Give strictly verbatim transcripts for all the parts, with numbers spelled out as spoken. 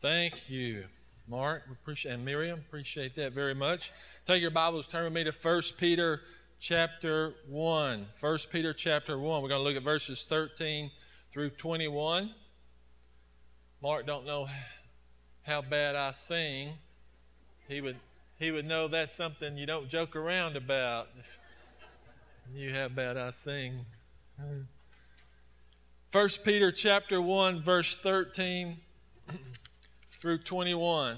Thank you, Mark. We appreciate, and Miriam, appreciate that very much. Take your Bibles, turn with me to First Peter chapter one. First Peter chapter one. We're going to look at verses thirteen through twenty-one. Mark don't know how bad I sing. He would he would know that's something you don't joke around about. You how bad I sing. First Peter chapter one, verse thirteen through twenty-one.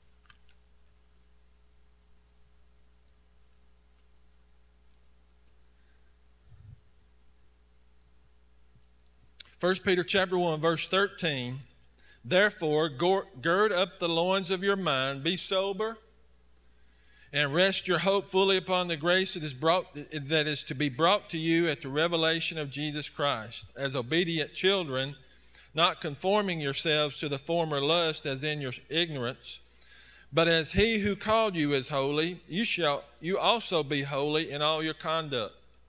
First Peter chapter one, verse thirteen. Therefore, gird up the loins of your mind, be sober, and rest your hope fully upon the grace that is brought that is to be brought to you at the revelation of Jesus Christ. As obedient children, not conforming yourselves to the former lust as in your ignorance, but as he who called you is holy, you shall you also be holy in all your conduct.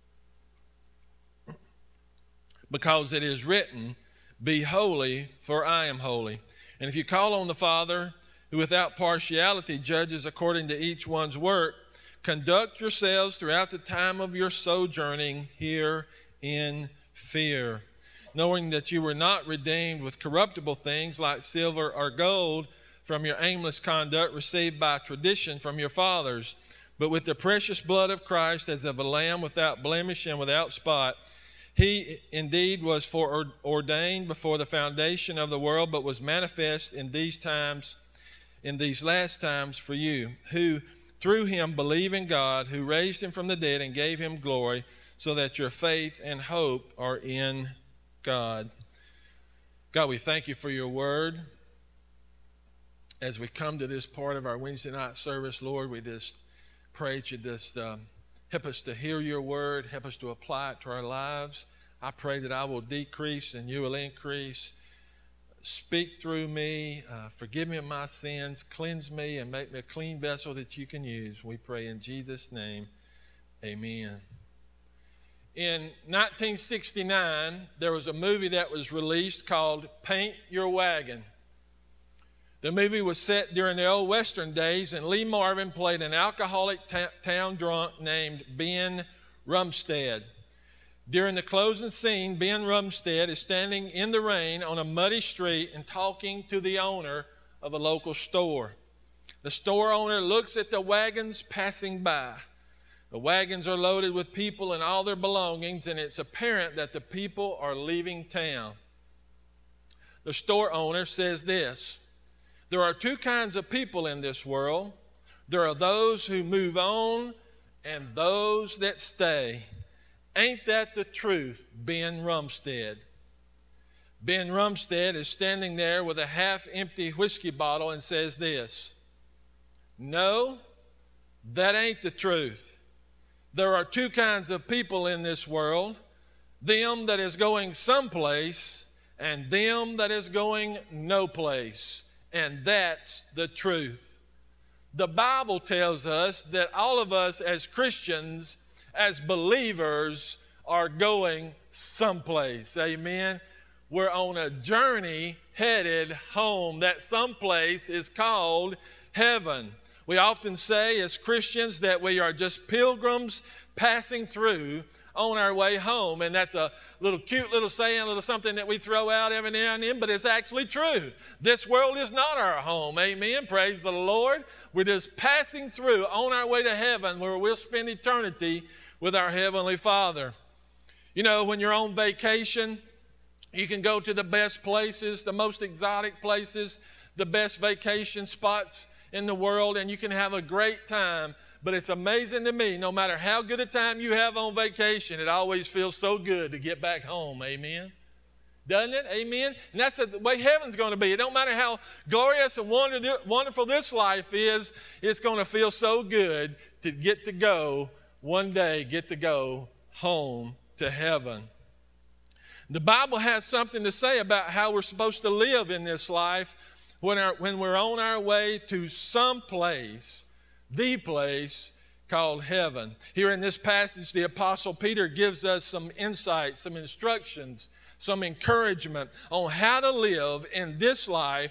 Because it is written, be holy, for I am holy. And if you call on the Father, who without partiality judges according to each one's work, conduct yourselves throughout the time of your sojourning here in fear, knowing that you were not redeemed with corruptible things like silver or gold from your aimless conduct received by tradition from your fathers, but with the precious blood of Christ as of a lamb without blemish and without spot. He indeed was foreordained before the foundation of the world, but was manifest in these times, in these last times for you, who through him believe in God, who raised him from the dead and gave him glory, so that your faith and hope are in God. God, we thank you for your word. As we come to this part of our Wednesday night service, Lord, we just pray that you just um, help us to hear your word, help us to apply it to our lives. I pray that I will decrease and you will increase. Speak through me, uh, forgive me of my sins, cleanse me, and make me a clean vessel that you can use. We pray in Jesus' name, amen. In nineteen sixty-nine, there was a movie that was released called Paint Your Wagon. The movie was set during the old Western days, and Lee Marvin played an alcoholic ta- town drunk named Ben Rumstead. During the closing scene, Ben Rumstead is standing in the rain on a muddy street and talking to the owner of a local store. The store owner looks at the wagons passing by. The wagons are loaded with people and all their belongings, and it's apparent that the people are leaving town. The store owner says this: there are two kinds of people in this world. There are those who move on and those that stay. Ain't that the truth, Ben Rumstead? Ben Rumstead is standing there with a half-empty whiskey bottle and says this: no, that ain't the truth. There are two kinds of people in this world, them that is going someplace and them that is going no place. And that's the truth. The Bible tells us that all of us as Christians, as believers, are going someplace. Amen. We're on a journey headed home. That someplace is called heaven. We often say as Christians that we are just pilgrims passing through on our way home. And that's a little cute little saying, a little something that we throw out every now and then, but it's actually true. This world is not our home. Amen. Praise the Lord. We're just passing through on our way to heaven, where we'll spend eternity with our Heavenly Father. You know, when you're on vacation, you can go to the best places, the most exotic places, the best vacation spots in the world, and you can have a great time. But it's amazing to me, no matter how good a time you have on vacation, it always feels so good to get back home. Amen? Doesn't it? Amen? And that's the way heaven's going to be. It don't matter how glorious and wonderful this life is, it's going to feel so good to get to go one day, get to go home to heaven. The Bible has something to say about how we're supposed to live in this life when, our, when we're on our way to some place, the place called heaven. Here in this passage, the Apostle Peter gives us some insight, some instructions, some encouragement on how to live in this life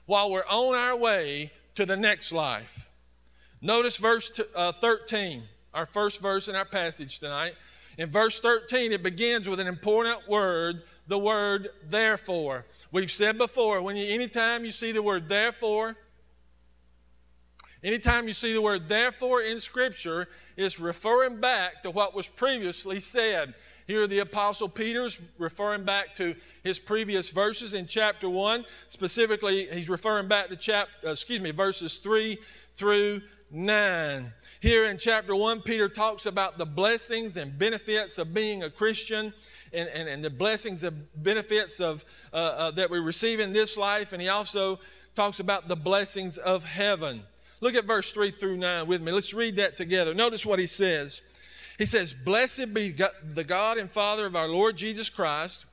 while we're on our way to the next life. Notice verse uh, thirteen, our first verse in our passage tonight. In verse thirteen, it begins with an important word, the word therefore. We've said before, when you, anytime you see the word therefore, anytime you see the word therefore in Scripture, it's referring back to what was previously said. Here the Apostle Peter's referring back to his previous verses in chapter one. Specifically, he's referring back to chapter, uh, excuse me, verses three through nine. Here in chapter one, Peter talks about the blessings and benefits of being a Christian, and, and, and the blessings and benefits of uh, uh, that we receive in this life. And he also talks about the blessings of heaven. Look at verse three through nine with me. Let's read that together. Notice what he says. He says, "Blessed be God, the God and Father of our Lord Jesus Christ,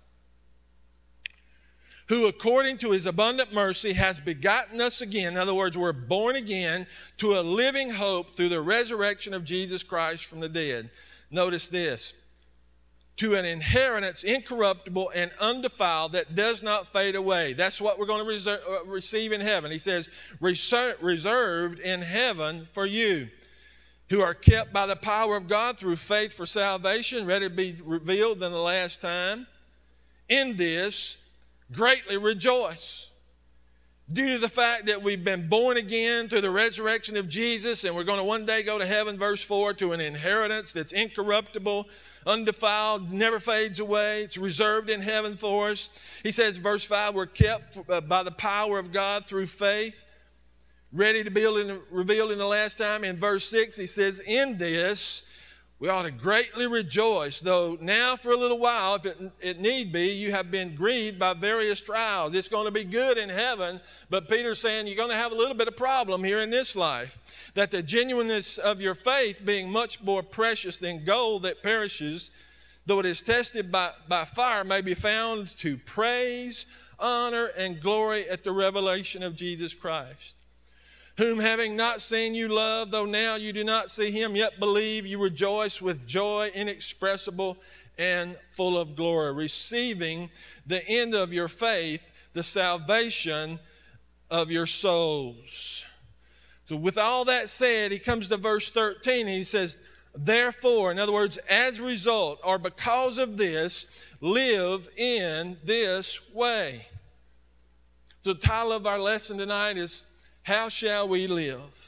who according to his abundant mercy has begotten us again." In other words, we're born again to a living hope through the resurrection of Jesus Christ from the dead. Notice this. "To an inheritance incorruptible and undefiled that does not fade away." That's what we're going to reserve, uh, receive in heaven. He says, Reser- reserved in heaven for you, who are kept by the power of God through faith for salvation, ready to be revealed in the last time. "In this greatly rejoice." Due to the fact that we've been born again through the resurrection of Jesus, and we're going to one day go to heaven, verse four, to an inheritance that's incorruptible, undefiled, never fades away. It's reserved in heaven for us. He says, verse five, we're kept by the power of God through faith, ready to be revealed in the last time. In verse six, he says, "In this we ought to greatly rejoice, though now for a little while, if it, it need be, you have been grieved by various trials." It's going to be good in heaven, but Peter's saying you're going to have a little bit of problem here in this life. "That the genuineness of your faith, being much more precious than gold that perishes, though it is tested by, by fire, may be found to praise, honor, and glory at the revelation of Jesus Christ. Whom having not seen you love, though now you do not see him, yet believe, you rejoice with joy inexpressible and full of glory, receiving the end of your faith, the salvation of your souls." So with all that said, he comes to verse thirteen and he says, "Therefore," in other words, as a result or because of this, live in this way. So the title of our lesson tonight is, how shall we live?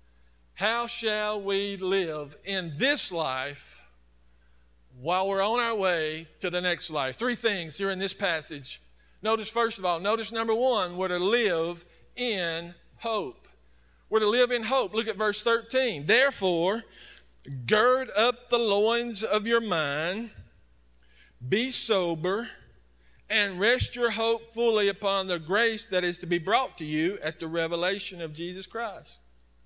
How shall we live in this life while we're on our way to the next life? Three things here in this passage. Notice, first of all, notice number one, we're to live in hope. We're to live in hope. Look at verse thirteen. "Therefore, gird up the loins of your mind, be sober, and rest your hope fully upon the grace that is to be brought to you at the revelation of Jesus Christ."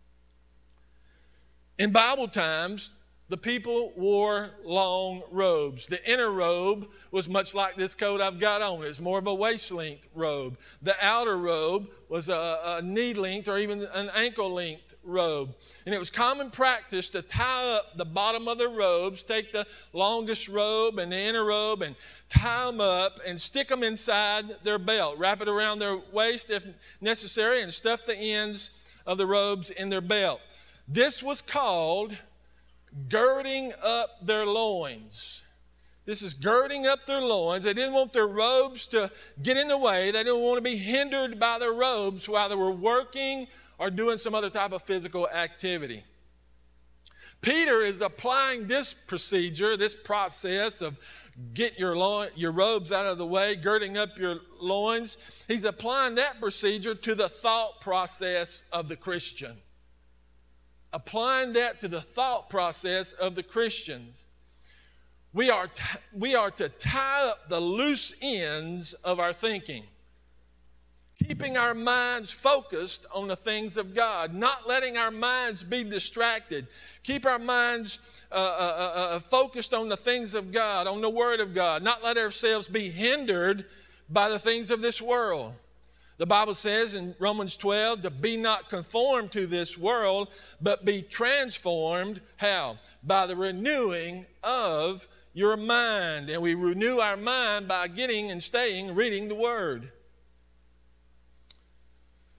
In Bible times, the people wore long robes. The inner robe was much like this coat I've got on. It's more of a waist-length robe. The outer robe was a, a knee-length or even an ankle-length robe. And it was common practice to tie up the bottom of the robes, take the longest robe and the inner robe and tie them up and stick them inside their belt, wrap it around their waist if necessary, and stuff the ends of the robes in their belt. This was called girding up their loins. This is girding up their loins. They didn't want their robes to get in the way. They didn't want to be hindered by their robes while they were working or doing some other type of physical activity. Peter is applying this procedure, this process of get your loin, your robes out of the way, girding up your loins. He's applying that procedure to the thought process of the Christian. Applying that to the thought process of the Christians. We are, t- we are to tie up the loose ends of our thinking, keeping our minds focused on the things of God, not letting our minds be distracted. Keep our minds uh, uh, uh, focused on the things of God, on the Word of God, not let ourselves be hindered by the things of this world. The Bible says in Romans twelve to be not conformed to this world, but be transformed, how? By the renewing of your mind. And we renew our mind by getting and staying, reading the Word.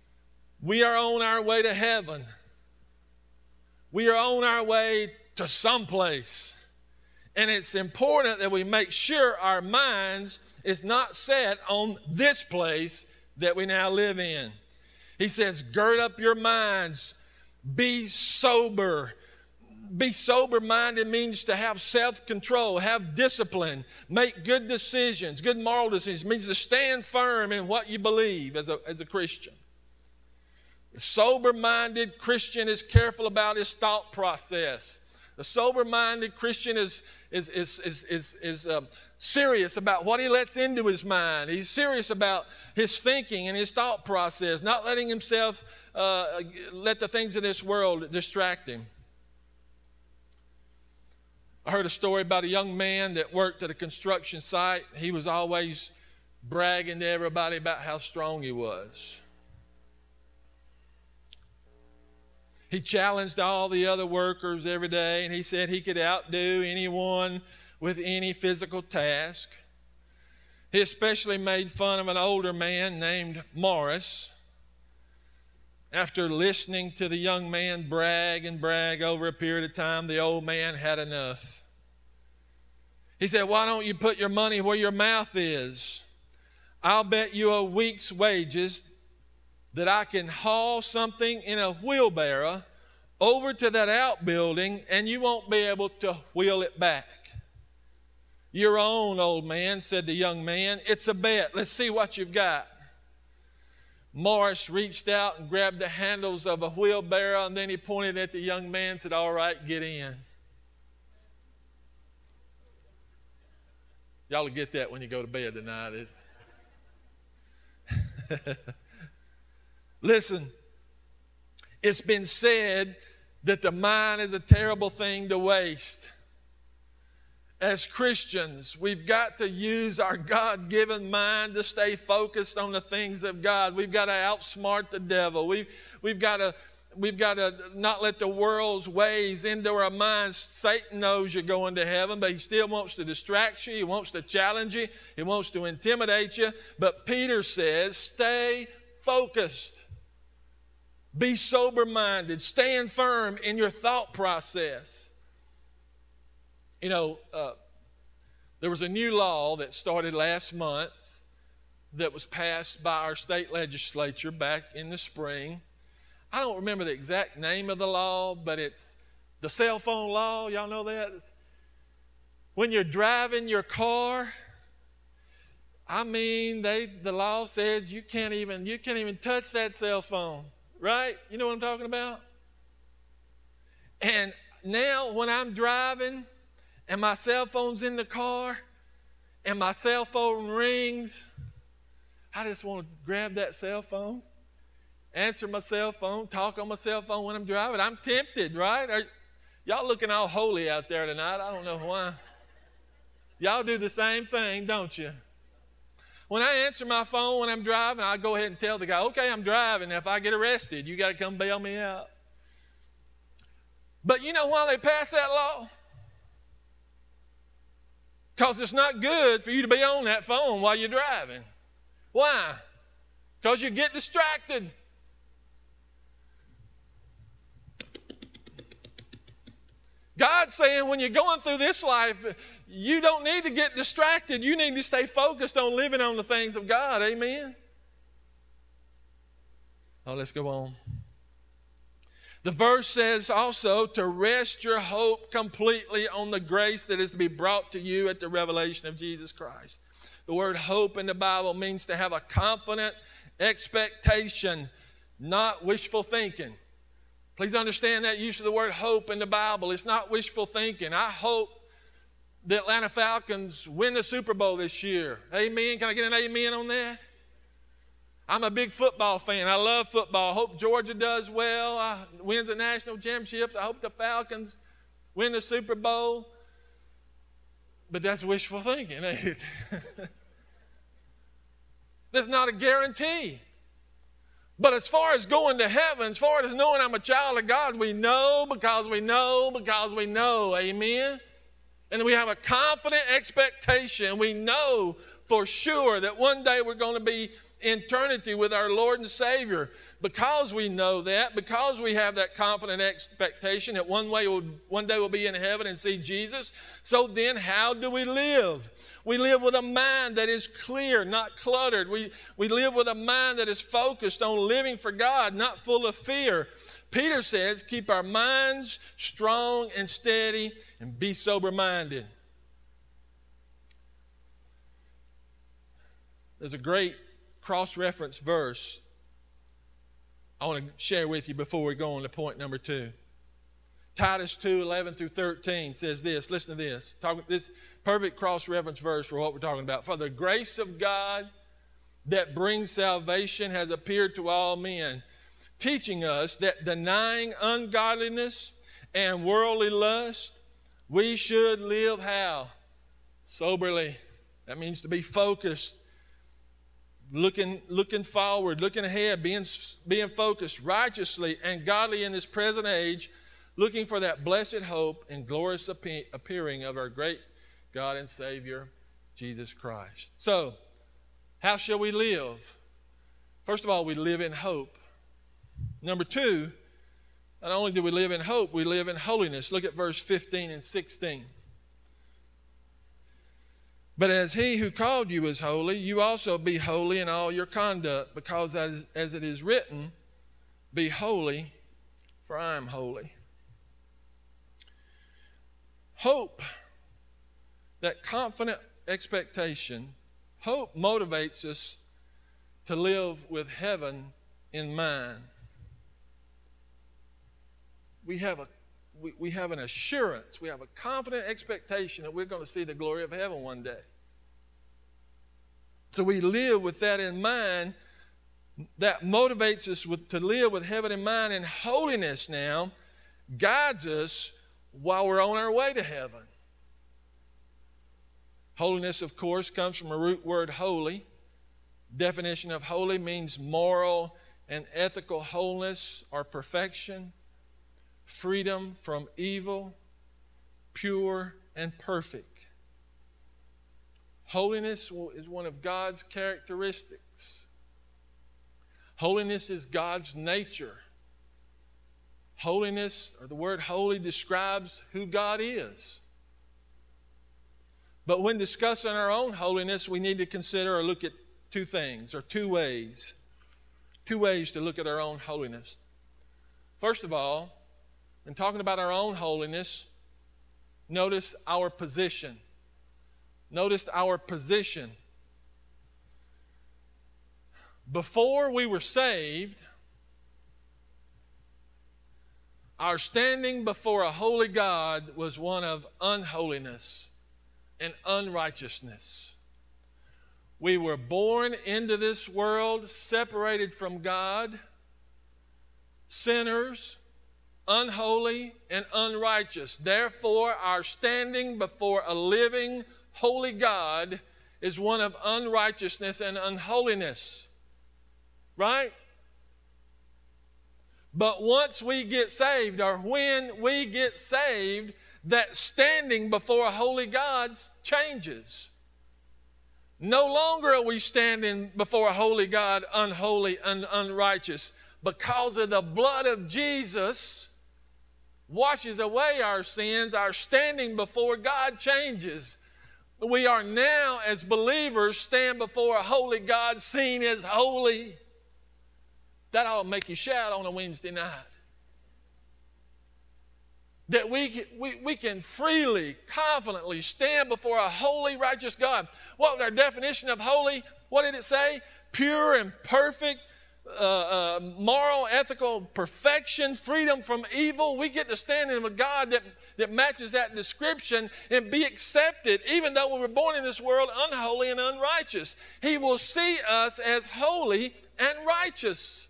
We are on our way to heaven. We are on our way to someplace. And it's important that we make sure our minds is not set on this place that we now live in. He says, gird up your minds, be sober. Be sober-minded means to have self-control, have discipline, make good decisions, good moral decisions. It means to stand firm in what you believe as a, as a Christian. The sober-minded Christian is careful about his thought process. The sober-minded Christian is, is, is, is, is, is um, serious about what he lets into his mind. He's serious about his thinking and his thought process, not letting himself uh, let the things of this world distract him. I heard a story about a young man that worked at a construction site. He was always bragging to everybody about how strong he was. He challenged all the other workers every day, and he said he could outdo anyone with any physical task. He especially made fun of an older man named Morris. After listening to the young man brag and brag over a period of time, the old man had enough. He said, why don't you put your money where your mouth is? I'll bet you a week's wages that I can haul something in a wheelbarrow over to that outbuilding and you won't be able to wheel it back. Your own, old man, said the young man. It's a bet. Let's see what you've got. Morris reached out and grabbed the handles of a wheelbarrow, and then he pointed at the young man and said, all right, get in. Y'all will get that when you go to bed tonight. Listen, it's been said that the mind is a terrible thing to waste. As Christians, we've got to use our God-given mind to stay focused on the things of God. We've got to outsmart the devil. We've, we've got to, we've got to not let the world's ways into our minds. Satan knows you're going to heaven, but he still wants to distract you. He wants to challenge you. He wants to intimidate you. But Peter says, stay focused. Be sober-minded. Stand firm in your thought process. You know, uh, there was a new law that started last month that was passed by our state legislature back in the spring. I don't remember the exact name of the law, but it's the cell phone law. Y'all know that? When you're driving your car, I mean, they the law says you can't even you can't even touch that cell phone, right? You know what I'm talking about? And now when I'm driving and my cell phone's in the car, and my cell phone rings, I just want to grab that cell phone, answer my cell phone, talk on my cell phone when I'm driving. I'm tempted, right? Are, y'all looking all holy out there tonight. I don't know why. Y'all do the same thing, don't you? When I answer my phone when I'm driving, I go ahead and tell the guy, okay, I'm driving. If I get arrested, you got to come bail me out. But you know why they passed that law? Because it's not good for you to be on that phone while you're driving. Why? Because you get distracted. God's saying when you're going through this life, you don't need to get distracted. You need to stay focused on living on the things of God. Amen? Oh, let's go on. The verse says also to rest your hope completely on the grace that is to be brought to you at the revelation of Jesus Christ. The word hope in the Bible means to have a confident expectation, not wishful thinking. Please understand that use of the word hope in the Bible. It's not wishful thinking. I hope the Atlanta Falcons win the Super Bowl this year. Amen. Can I get an amen on that? I'm a big football fan. I love football. I hope Georgia does well, I, wins the national championships. I hope the Falcons win the Super Bowl. But that's wishful thinking, ain't it? That's not a guarantee. But as far as going to heaven, as far as knowing I'm a child of God, we know because we know because we know. Amen? And we have a confident expectation. We know for sure that one day we're going to be eternity with our Lord and Savior. Because we know that, because we have that confident expectation that one, way we'll, one day we'll be in heaven and see Jesus, so then how do we live? We live with a mind that is clear, not cluttered. We, we live with a mind that is focused on living for God, not full of fear. Peter says, keep our minds strong and steady and be sober-minded. There's a great cross-reference verse I want to share with you before we go on to point number two. Titus two, eleven through thirteen says this. Listen to this. Talk, this perfect cross-reference verse for what we're talking about. For the grace of God that brings salvation has appeared to all men, teaching us that denying ungodliness and worldly lust, we should live how? Soberly. That means to be focused. Looking, looking forward, looking ahead, being, being focused righteously and godly in this present age, looking for that blessed hope and glorious appearing of our great God and Savior, Jesus Christ. So, how shall we live? First of all, we live in hope. Number two, not only do we live in hope, we live in holiness. Look at verse fifteen and sixteen. But as he who called you is holy, you also be holy in all your conduct, because as, as it is written, be holy, for I am holy. Hope, that confident expectation, hope motivates us to live with heaven in mind. We have a We, we have an assurance, we have a confident expectation that we're going to see the glory of heaven one day. So we live with that in mind. That motivates us with, to live with heaven in mind, and holiness now guides us while we're on our way to heaven. Holiness, of course, comes from a root word holy. Definition of holy means moral and ethical wholeness or perfection, freedom from evil, pure and perfect. Holiness is one of God's characteristics. Holiness is God's nature. Holiness, or the word holy, describes who God is. But when discussing our own holiness, we need to consider or look at two things, or two ways. Two ways to look at our own holiness. First of all, when talking about our own holiness, notice our position. Notice our position. Before we were saved, our standing before a holy God was one of unholiness and unrighteousness. We were born into this world separated from God, sinners, unholy and unrighteous. Therefore, our standing before a living, holy God is one of unrighteousness and unholiness. Right? But once we get saved, or when we get saved, that standing before a holy God changes. No longer are we standing before a holy God unholy and unrighteous. Because of the blood of Jesus washes away our sins, our standing before God changes. We are now, as believers, stand before a holy God seen as holy. That ought to make you shout on a Wednesday night. That we, we, we can freely, confidently stand before a holy, righteous God. What was our definition of holy? What did it say? Pure and perfect, uh, uh, moral, ethical perfection, freedom from evil. We get to stand in a God that, that matches that description and be accepted, even though we were born in this world unholy and unrighteous. He will see us as holy and righteous.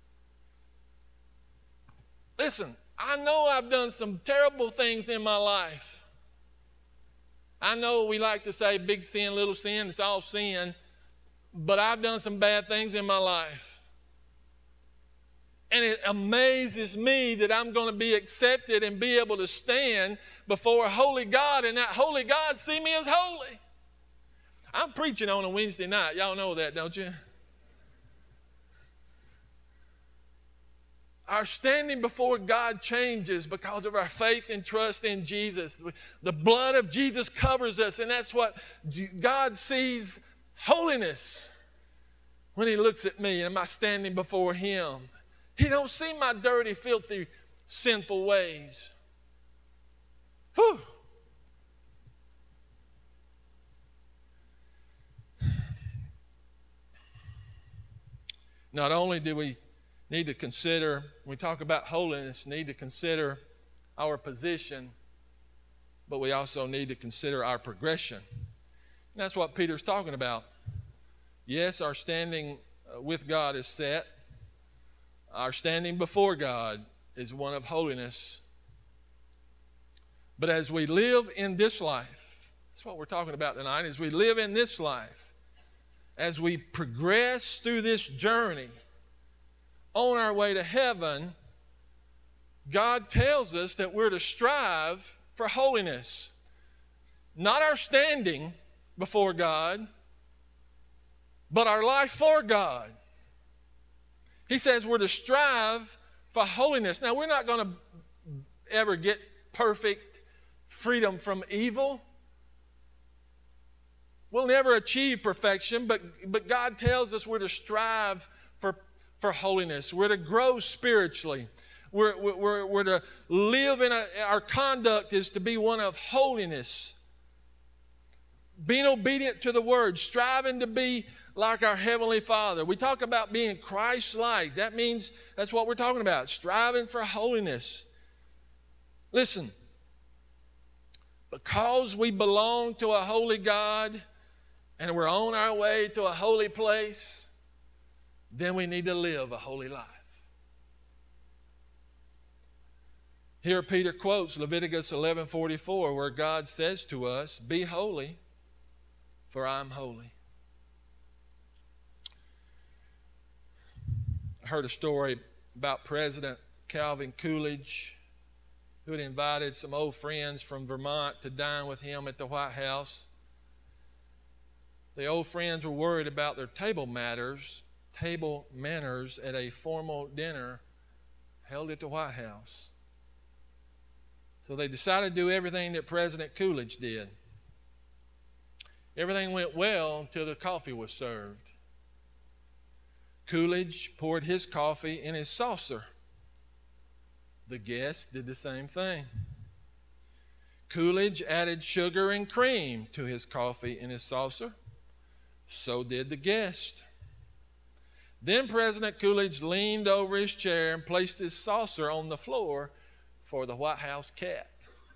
Listen, I know I've done some terrible things in my life. I know we like to say big sin, little sin, it's all sin. But I've done some bad things in my life. And it amazes me that I'm going to be accepted and be able to stand before a holy God, and that holy God see me as holy. I'm preaching on a Wednesday night. Y'all know that, don't you? Our standing before God changes because of our faith and trust in Jesus. The blood of Jesus covers us, and that's what God sees holiness when he looks at me and am I standing before him. He don't see my dirty, filthy, sinful ways. Whew. Not only do we need to consider, when we talk about holiness, need to consider our position, but we also need to consider our progression. And that's what Peter's talking about. Yes, our standing with God is set. Our standing before God is one of holiness. But as we live in this life, that's what we're talking about tonight, as we live in this life, as we progress through this journey on our way to heaven, God tells us that we're to strive for holiness. Not our standing before God, but our life for God. He says we're to strive for holiness. Now, we're not going to ever get perfect freedom from evil. We'll never achieve perfection, but, but God tells us we're to strive for, for holiness. We're to grow spiritually. We're, we're, we're to live in a, our conduct is to be one of holiness. Being obedient to the Word, striving to be like our Heavenly Father. We talk about being Christ-like. That means that's what we're talking about, striving for holiness. Listen, because we belong to a holy God and we're on our way to a holy place, then we need to live a holy life. Here Peter quotes Leviticus eleven forty-four, where God says to us, "Be holy, for I'm holy." I heard a story about President Calvin Coolidge, who had invited some old friends from Vermont to dine with him at the White House. The old friends were worried about their table matters, table manners at a formal dinner held at the White House. So they decided to do everything that President Coolidge did. Everything went well until the coffee was served. Coolidge poured his coffee in his saucer. The guests did the same thing. Coolidge added sugar and cream to his coffee in his saucer. So did the guest. Then President Coolidge leaned over his chair and placed his saucer on the floor for the White House cat.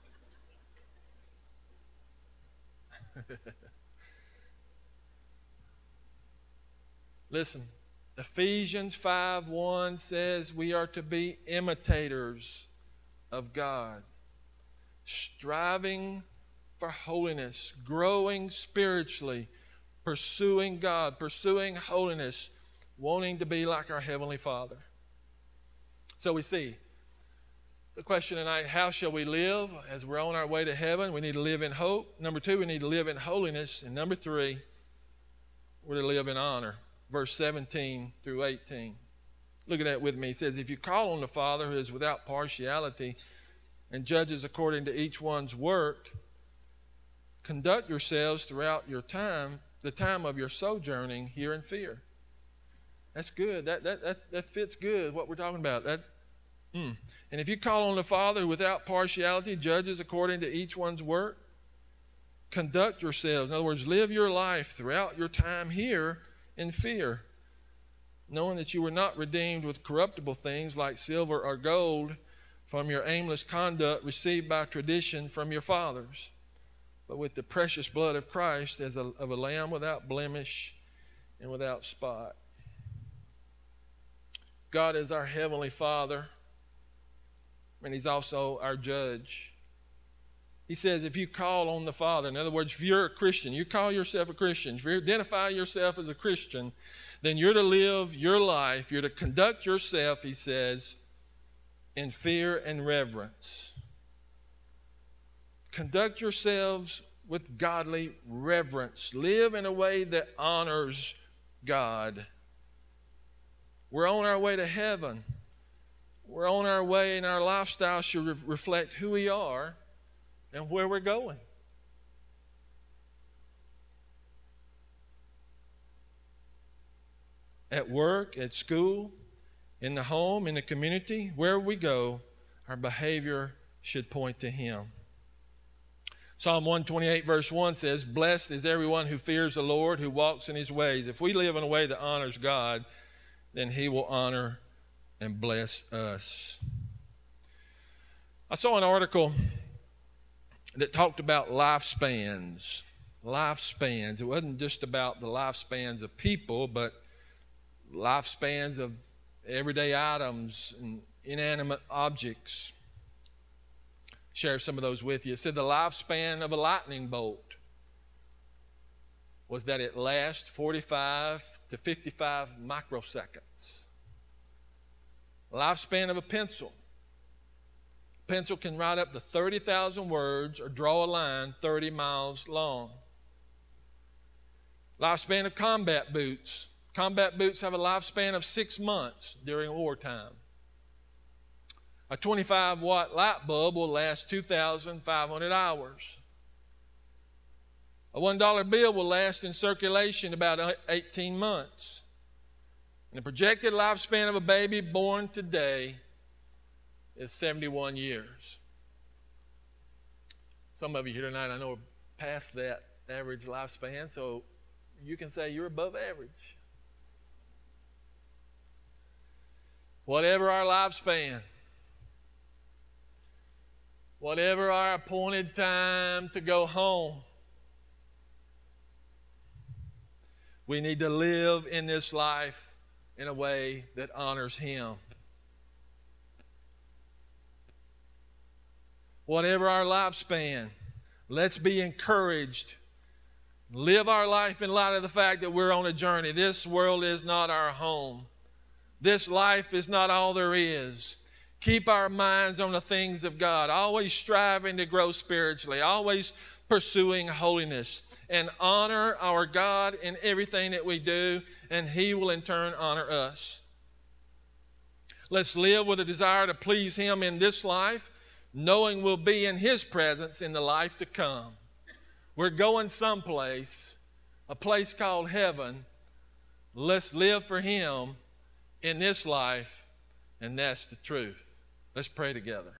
Listen, Ephesians five one says we are to be imitators of God, striving for holiness, growing spiritually, pursuing God, pursuing holiness, wanting to be like our Heavenly Father. So we see the question tonight, how shall we live as we're on our way to heaven? We need to live in hope. Number two, we need to live in holiness. And number three, we're to live in honor. Verse seventeen through eighteen. Look at that with me. He says, "If you call on the Father who is without partiality and judges according to each one's work, conduct yourselves throughout your time, the time of your sojourning here in fear." That's good. That, that, that, that fits good what we're talking about. That, mm. And if you call on the Father who without partiality judges according to each one's work, conduct yourselves. In other words, live your life throughout your time here in fear, knowing that you were not redeemed with corruptible things like silver or gold from your aimless conduct received by tradition from your fathers, but with the precious blood of Christ as a, of a lamb without blemish and without spot. God is our Heavenly Father, and He's also our judge. He says if you call on the Father, in other words, if you're a Christian, you call yourself a Christian, if you identify yourself as a Christian, then you're to live your life, you're to conduct yourself, he says, in fear and reverence. Conduct yourselves with godly reverence. Live in a way that honors God. We're on our way to heaven. we're on our way, and our lifestyle should re- reflect who we are and where we're going. At work, at school, in the home, in the community, wherever we go, our behavior should point to Him. Psalm one twenty-eight verse one says, "Blessed is everyone who fears the Lord, who walks in His ways." If we live in a way that honors God, then He will honor and bless us. I saw an article that talked about lifespans. Lifespans. It wasn't just about the lifespans of people, but lifespans of everyday items and inanimate objects. Share some of those with you. It said the lifespan of a lightning bolt was that it lasts forty-five to fifty-five microseconds. Lifespan of a pencil. A pencil can write up to thirty thousand words or draw a line thirty miles long. Lifespan of combat boots. Combat boots have a lifespan of six months during wartime. A twenty-five watt light bulb will last two thousand five hundred hours. A one dollar bill will last in circulation about eighteen months. And the projected lifespan of a baby born today is seventy-one years. Some of you here tonight, I know, are past that average lifespan, so you can say you're above average. Whatever our lifespan, whatever our appointed time to go home, we need to live in this life in a way that honors Him. Whatever our lifespan, let's be encouraged. Live our life in light of the fact that we're on a journey. This world is not our home. This life is not all there is. Keep our minds on the things of God, always striving to grow spiritually, always pursuing holiness, and honor our God in everything that we do, and He will in turn honor us. Let's live with a desire to please Him in this life, knowing we'll be in His presence in the life to come. We're going someplace, a place called heaven. Let's live for Him in this life, and that's the truth. Let's pray together.